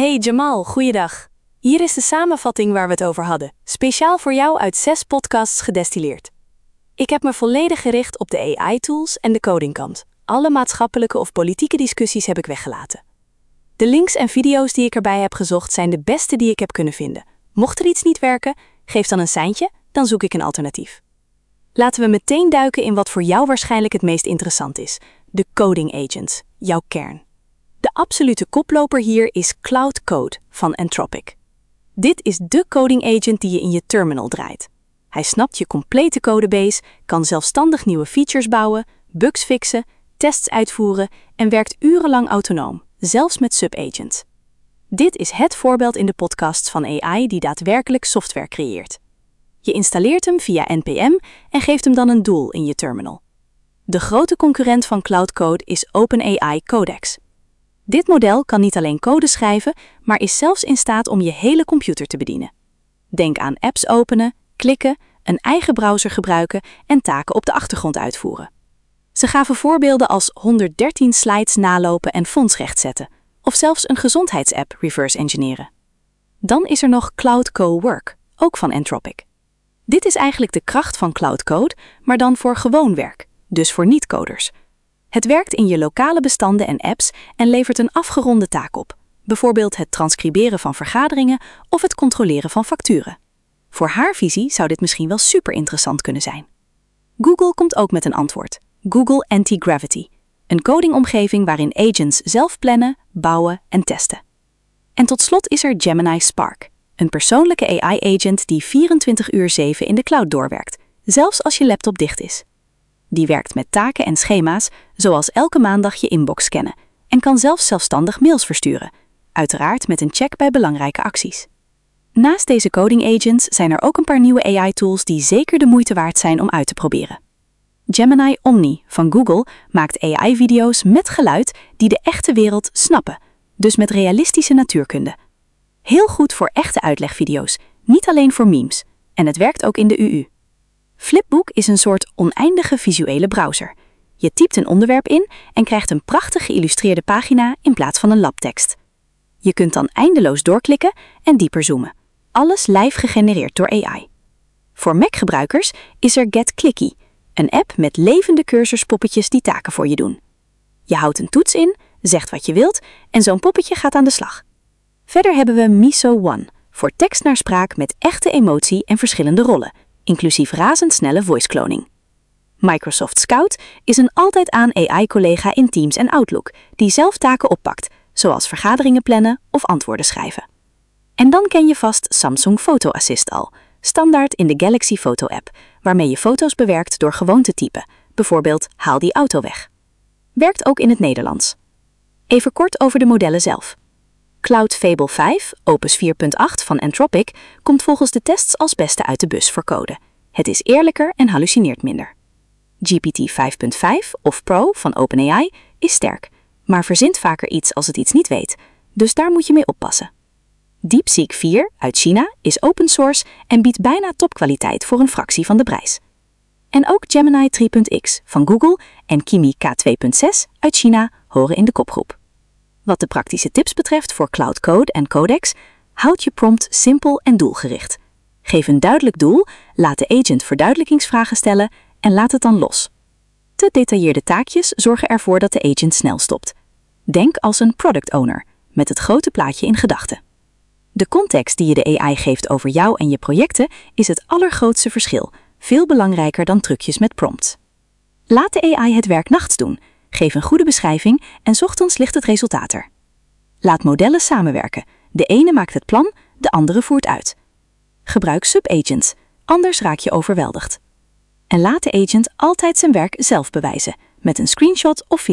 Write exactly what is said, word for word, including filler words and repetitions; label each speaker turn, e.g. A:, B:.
A: Hey Jamal, goeiedag. Hier is de samenvatting waar we het over hadden, speciaal voor jou uit zes podcasts gedestilleerd. Ik heb me volledig gericht op de A I-tools en de codingkant. Alle maatschappelijke of politieke discussies heb ik weggelaten. De links en video's die ik erbij heb gezocht zijn de beste die ik heb kunnen vinden. Mocht er iets niet werken, geef dan een seintje, dan zoek ik een alternatief. Laten we meteen duiken in wat voor jou waarschijnlijk het meest interessant is. De coding agents, jouw kern. De absolute koploper hier is Cloud Code van Anthropic. Dit is de coding agent die je in je terminal draait. Hij snapt je complete codebase, kan zelfstandig nieuwe features bouwen, bugs fixen, tests uitvoeren en werkt urenlang autonoom, zelfs met subagents. Dit is het voorbeeld in de podcasts van A I die daadwerkelijk software creëert. Je installeert hem via N P M en geeft hem dan een doel in je terminal. De grote concurrent van Cloud Code is OpenAI Codex. Dit model kan niet alleen code schrijven, maar is zelfs in staat om je hele computer te bedienen. Denk aan apps openen, klikken, een eigen browser gebruiken en taken op de achtergrond uitvoeren. Ze gaven voorbeelden als honderddertien slides nalopen en fonts rechtzetten, of zelfs een gezondheidsapp reverse engineeren. Dan is er nog Cloud Cowork, ook van Anthropic. Dit is eigenlijk de kracht van Cloud Code, maar dan voor gewoon werk, dus voor niet-coders. Het werkt in je lokale bestanden en apps en levert een afgeronde taak op, bijvoorbeeld het transcriberen van vergaderingen of het controleren van facturen. Voor haar visie zou dit misschien wel super interessant kunnen zijn. Google komt ook met een antwoord, Google Anti-Gravity, een codingomgeving waarin agents zelf plannen, bouwen en testen. En tot slot is er Gemini Spark, een persoonlijke A I-agent die vierentwintig uur zeven in de cloud doorwerkt, zelfs als je laptop dicht is. Die werkt met taken en schema's, zoals elke maandag je inbox scannen, en kan zelfs zelfstandig mails versturen, uiteraard met een check bij belangrijke acties. Naast deze coding agents zijn er ook een paar nieuwe A I-tools die zeker de moeite waard zijn om uit te proberen. Gemini Omni van Google maakt A I-video's met geluid die de echte wereld snappen, dus met realistische natuurkunde. Heel goed voor echte uitlegvideo's, niet alleen voor memes, en het werkt ook in de U U. Flipbook is een soort oneindige visuele browser. Je typt een onderwerp in en krijgt een prachtig geïllustreerde pagina in plaats van een labtekst. Je kunt dan eindeloos doorklikken en dieper zoomen. Alles live gegenereerd door A I. Voor Mac-gebruikers is er Get Clicky, een app met levende cursuspoppetjes die taken voor je doen. Je houdt een toets in, zegt wat je wilt en zo'n poppetje gaat aan de slag. Verder hebben we Miso One, voor tekst naar spraak met echte emotie en verschillende rollen, inclusief razendsnelle voice-cloning. Microsoft Scout is een altijd aan A I-collega in Teams en Outlook, die zelf taken oppakt, zoals vergaderingen plannen of antwoorden schrijven. En dan ken je vast Samsung Photo Assist al, standaard in de Galaxy Photo-app, waarmee je foto's bewerkt door gewoon te typen, bijvoorbeeld haal die auto weg. Werkt ook in het Nederlands. Even kort over de modellen zelf. Cloud Fable vijf, Opus vier punt acht van Anthropic, komt volgens de tests als beste uit de bus voor code. Het is eerlijker en hallucineert minder. G P T vijf punt vijf of Pro van OpenAI is sterk, maar verzint vaker iets als het iets niet weet, dus daar moet je mee oppassen. DeepSeek vier uit China is open source en biedt bijna topkwaliteit voor een fractie van de prijs. En ook Gemini drie punt x van Google en Kimi K twee punt zes uit China horen in de kopgroep. Wat de praktische tips betreft voor Cloud Code en Codex, houd je prompt simpel en doelgericht. Geef een duidelijk doel, laat de agent verduidelijkingsvragen stellen en laat het dan los. Te detailleerde taakjes zorgen ervoor dat de agent snel stopt. Denk als een product owner, met het grote plaatje in gedachten. De context die je de A I geeft over jou en je projecten is het allergrootste verschil, veel belangrijker dan trucjes met prompts. Laat de A I het werk nachts doen. Geef een goede beschrijving en 's ochtends ligt het resultaat er. Laat modellen samenwerken. De ene maakt het plan, de andere voert uit. Gebruik subagents, anders raak je overweldigd. En laat de agent altijd zijn werk zelf bewijzen, met een screenshot of